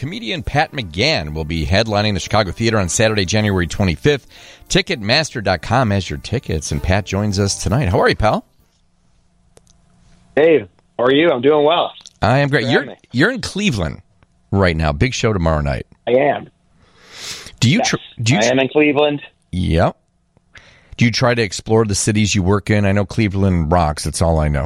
comedian Pat McGann will be headlining the Chicago Theater on Saturday, January 25th. Ticketmaster.com has your tickets, and Pat joins us tonight. How are you, pal? Hey, how are you? I'm doing well. I am great. You're in Cleveland right now. Big show tomorrow night. I am. I am in Cleveland. Yep. Do you try to explore the cities you work in? I know Cleveland rocks. That's all I know.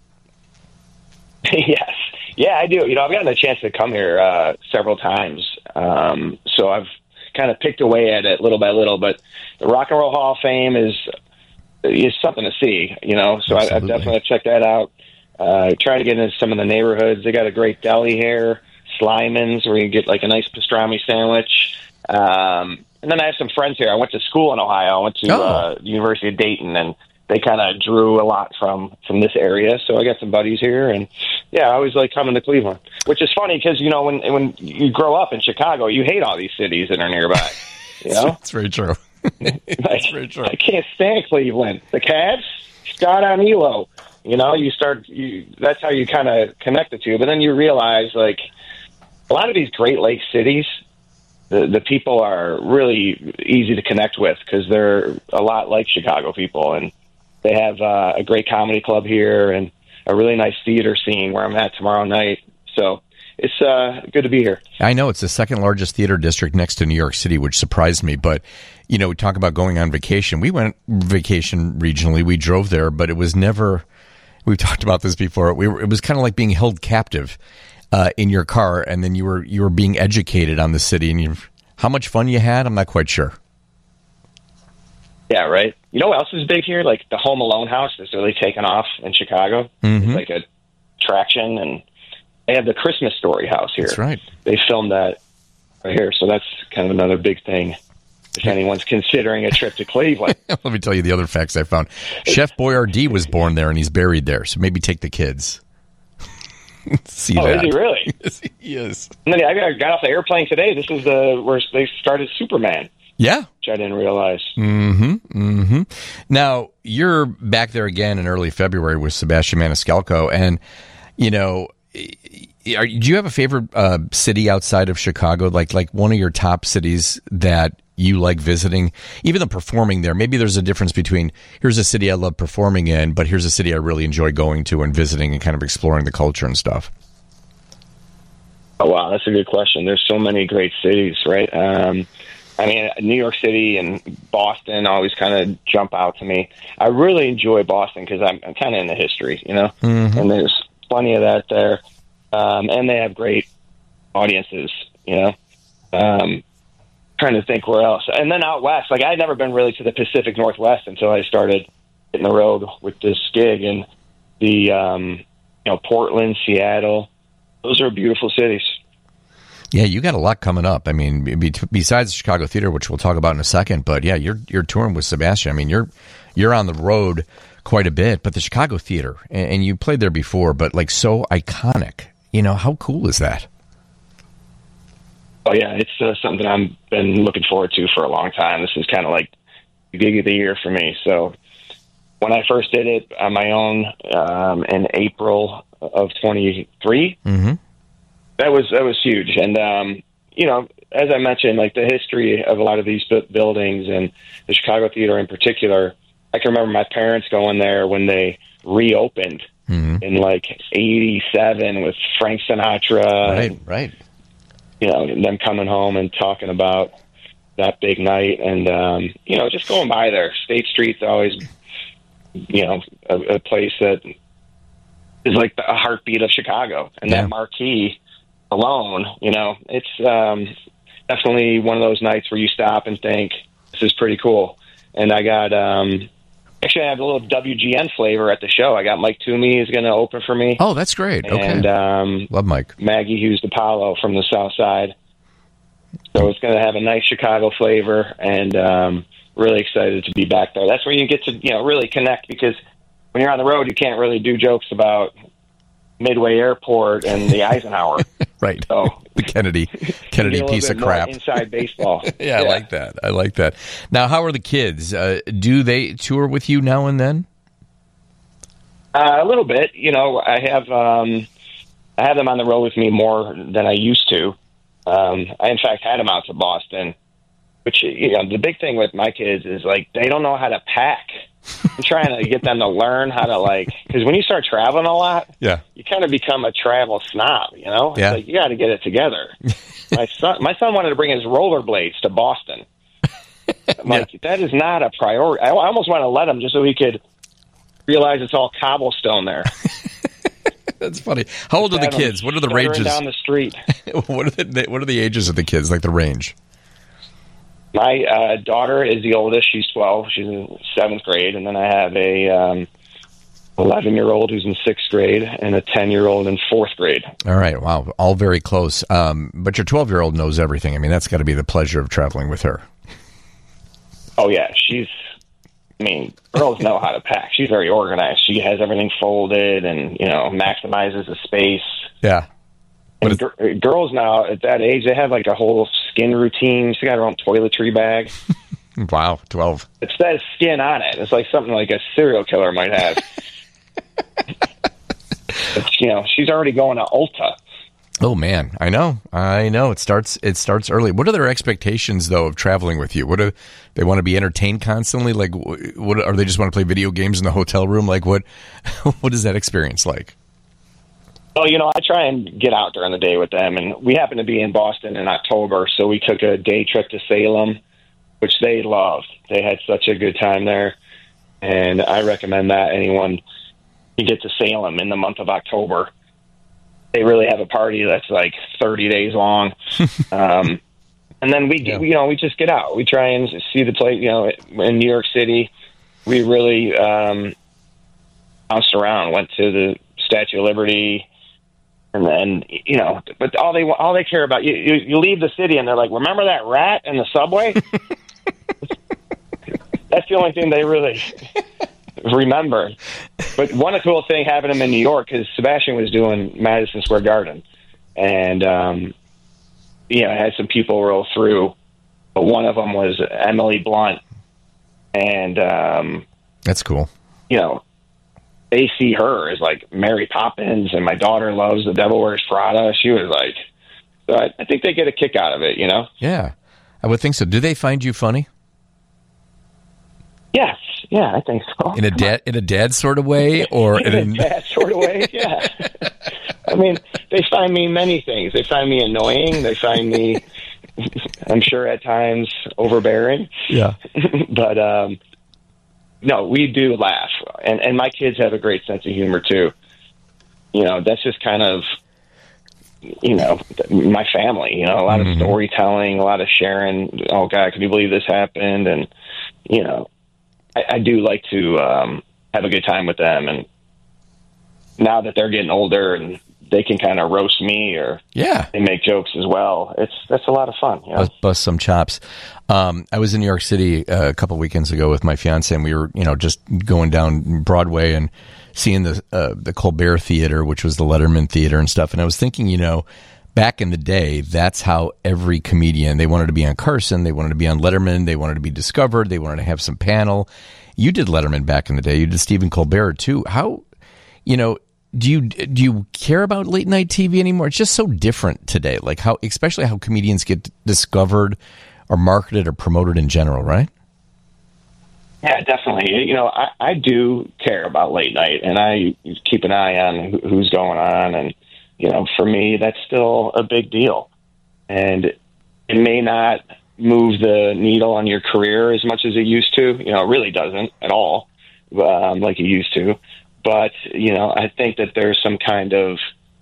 Yes. Yeah, I do. I've gotten a chance to come here several times. So I've kind of picked away at it little by little. But the Rock and Roll Hall of Fame is something to see, So I've definitely checked that out. Try to get into some of the neighborhoods. They got a great deli here, Slyman's, where you get like a nice pastrami sandwich. And then I have some friends here. I went to school in Ohio. I went to the University of Dayton, and they kind of drew a lot from this area. So I got some buddies here, and I always like coming to Cleveland, which is funny because, when you grow up in Chicago, you hate all these cities that are nearby. That's very true. That's very true. I can't stand Cleveland. The Cavs, Scott on Elo. That's how you kind of connect the two. But then you realize, like, a lot of these Great Lakes cities, the people are really easy to connect with because they're a lot like Chicago people, and they have a great comedy club here and a really nice theater scene where I'm at tomorrow night. So it's good to be here. I know it's the second largest theater district next to New York City, which surprised me. But, we talk about going on vacation. We went vacation regionally. We drove there, but it was never, we've talked about this before. It was kind of like being held captive in your car, and then you were being educated on the city, and how much fun you had, I'm not quite sure. Yeah, right. You know what else is big here? Like the Home Alone house is really taken off in Chicago. Mm-hmm. It's like a attraction, and they have the Christmas Story house here. That's right. They filmed that right here, so that's kind of another big thing if anyone's considering a trip to Cleveland. Let me tell you the other facts I found. Chef Boyardee was born there, and he's buried there, so maybe take the kids. See that. Is he really? Yes, he is. And then I got off the airplane today. This is where they started Superman. Yeah. Which I didn't realize. Mm-hmm. Mm-hmm. Now, you're back there again in early February with Sebastian Maniscalco, and, do you have a favorite city outside of Chicago, like one of your top cities that you like visiting, even the performing there? Maybe there's a difference between here's a city I love performing in, but here's a city I really enjoy going to and visiting and kind of exploring the culture and stuff. Oh, wow. That's a good question. There's so many great cities, right? New York City and Boston always kind of jump out to me. I really enjoy Boston because I'm kind of into history, Mm-hmm. And there's plenty of that there. And they have great audiences, trying to think where else. And then out west, like I'd never been really to the Pacific Northwest until I started hitting the road with this gig. And the, Portland, Seattle, those are beautiful cities. Yeah, you got a lot coming up. I mean, besides the Chicago Theater, which we'll talk about in a second, but yeah, you're touring with Sebastian. I mean, you're on the road quite a bit, but the Chicago Theater, and you played there before, but like so iconic. How cool is that? Oh, yeah, it's something I've been looking forward to for a long time. This is kind of like the gig of the year for me. So when I first did it on my own in April of 23, mm-hmm. that was huge. And, as I mentioned, like the history of a lot of these buildings and the Chicago Theater in particular, I can remember my parents going there when they reopened mm-hmm. in like 87 with Frank Sinatra. Right. Them coming home and talking about that big night and, just going by there. State Street's always, a place that is like a heartbeat of Chicago. And that marquee alone, it's definitely one of those nights where you stop and think, this is pretty cool. And I got, actually I have a little WGN flavor at the show. I got Mike Toomey is going to open for me. Oh, that's great. Okay. And love Mike. Maggie Hughes DiPaolo from the South Side. So it's going to have a nice Chicago flavor, and really excited to be back there. That's where you get to, really connect, because when you're on the road, you can't really do jokes about Midway Airport and the Eisenhower. Right. So the Kennedy piece of crap. Inside baseball. Yeah, I like that. Now, how are the kids? Do they tour with you now and then? A little bit. I have them on the road with me more than I used to. I in fact had them out to Boston, which, you know, the big thing with my kids is like they don't know how to pack. I'm trying to get them to learn how to, like, because when you start traveling a lot, Yeah. you kind of become a travel snob, you know? Yeah. It's like, you got to get it together. My son wanted to bring his rollerblades to Boston. I'm like, that is not a priority. I almost want to let him just so he could realize it's all cobblestone there. That's funny. How old are the kids? What are the Stuttering ranges? down the street. What are the ages of the kids? Like the range? My daughter is the oldest. She's 12. She's in 7th grade. And then I have a 11-year-old who's in 6th grade and a 10-year-old in 4th grade. All right. Wow. All very close. But your 12-year-old knows everything. I mean, that's got to be the pleasure of traveling with her. Oh, yeah. Girls know how to pack. She's very organized. She has everything folded and, you know, maximizes the space. Yeah. And girls now at that age, they have like a whole skin routine. She got her own toiletry bag. Wow. 12. It says skin on it. It's like something like a serial killer might have. But, you know, she's already going to Ulta. Oh man, I know. It starts early. What are their expectations though of traveling with you? What do they want to be entertained constantly? Like, what are they just want to play video games in the hotel room? Like, what is that experience like? Well, you know, I try and get out during the day with them, and we happen to be in Boston in October, so we took a day trip to Salem, which they loved. They had such a good time there, and I recommend that anyone you get to Salem in the month of October. They really have a party that's like 30 days long. And then we just get out. We try and see the place, you know, in New York City. We really bounced around, went to the Statue of Liberty, and then, you know, but all they care about, you leave the city and they're like, remember that rat in the subway? That's the only thing they really remember. But one cool thing happened to him in New York because Sebastian was doing Madison Square Garden, and I had some people roll through, but one of them was Emily Blunt, and that's cool. You know, they see her as like Mary Poppins, and my daughter loves The Devil Wears Prada. She was like, so I think they get a kick out of it, you know? Yeah, I would think so. Do they find you funny? Yes. Yeah, I think so. In a dad sort of way, or in a dad sort of way? Yeah. I mean, they find me many things. They find me annoying. They find me, I'm sure at times, overbearing. Yeah. But no, we do laugh, and my kids have a great sense of humor too. You know, that's just kind of, you know, my family. You know, a lot of storytelling, a lot of sharing. Oh God, can you believe this happened? And you know. I do like to have a good time with them, and now that they're getting older and they can kind of roast me or they make jokes as well. That's a lot of fun. You know? Bust some chops. I was in New York City a couple weekends ago with my fiance, and we were, you know, just going down Broadway and seeing the Colbert Theater, which was the Letterman Theater and stuff. And I was thinking, you know, back in the day, that's how every comedian, they wanted to be on Carson, they wanted to be on Letterman, they wanted to be discovered, they wanted to have some panel. You did Letterman back in the day. You did Stephen Colbert too. How, you know, do you care about late night TV anymore? It's just so different today. Like how, especially how comedians get discovered or marketed or promoted in general, right? Yeah, definitely. You know, I do care about late night, and I keep an eye on who's going on, and you know, for me, that's still a big deal. And it may not move the needle on your career as much as it used to. You know, it really doesn't at all, like it used to. But, you know, I think that there's some kind of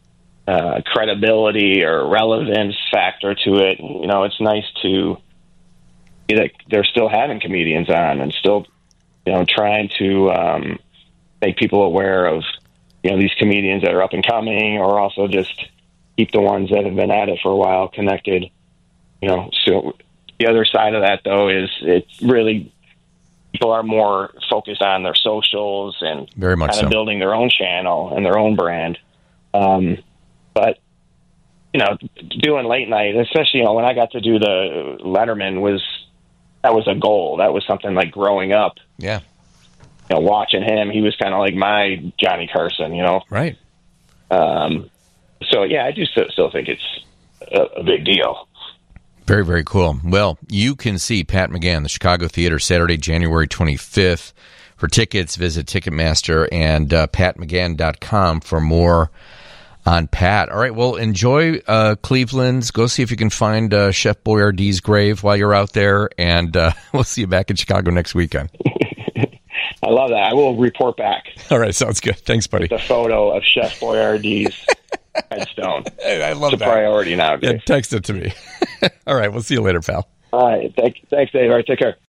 credibility or relevance factor to it. You know, it's nice to see that they're still having comedians on and still, you know, trying to make people aware of, you know, these comedians that are up and coming, or also just keep the ones that have been at it for a while connected. You know, so the other side of that, though, is it's really people are more focused on their socials and very much kind of building their own channel and their own brand. But, you know, doing late night, especially, you know, when I got to do the Letterman, that was a goal. That was something like growing up. Yeah. You know, watching him, he was kind of like my Johnny Carson, you know? Right. So, yeah, I do still think it's a big deal. Very, very cool. Well, you can see Pat McGann, the Chicago Theater, Saturday, January 25th. For tickets, visit Ticketmaster and patmcgann.com for more on Pat. All right, well, enjoy Cleveland's. Go see if you can find Chef Boyardee's grave while you're out there, and we'll see you back in Chicago next weekend. I love that. I will report back. All right, sounds good. Thanks, buddy. The photo of Chef Boyardee's headstone. I love it's a priority nowadays. Yeah, text it to me. All right, we'll see you later, pal. All right. Thanks, Dave. All right, take care.